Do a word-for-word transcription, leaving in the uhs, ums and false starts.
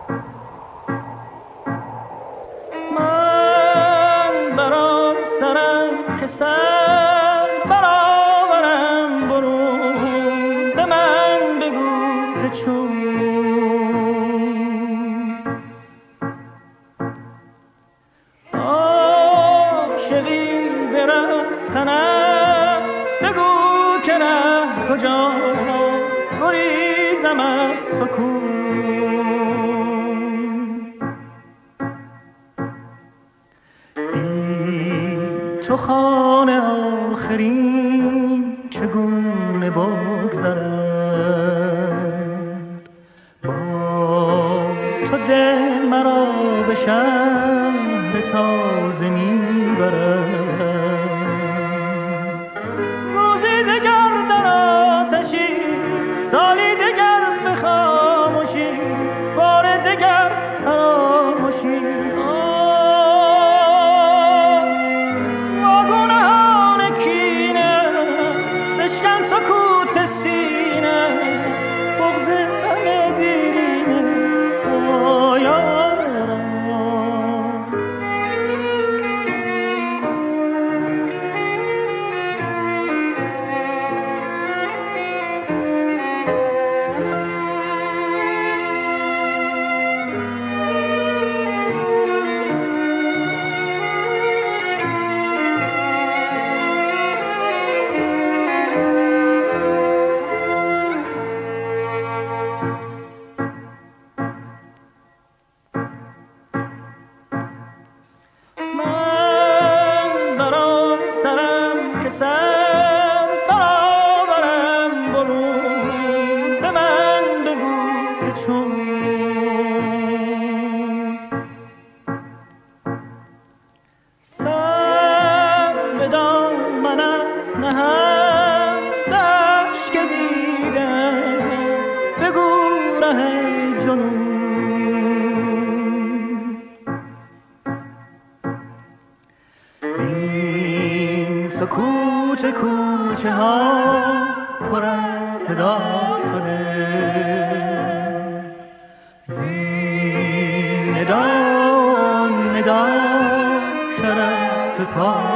من برام سرم که سر برآورم برون، به من بگو که چون عاشقی برفتن است، بگو که ره کجاست، گریزم از سکون. تو خانه آخرین چگونه بگذرد، با تو دل مرا به شهر تازه میبرد. روزی دگر در آتشی، سالی دگر به خاموشی، بار دگر فراموشی. سکوت کوچه ها پر از صدا شده، زین ندا ندا شرف به پا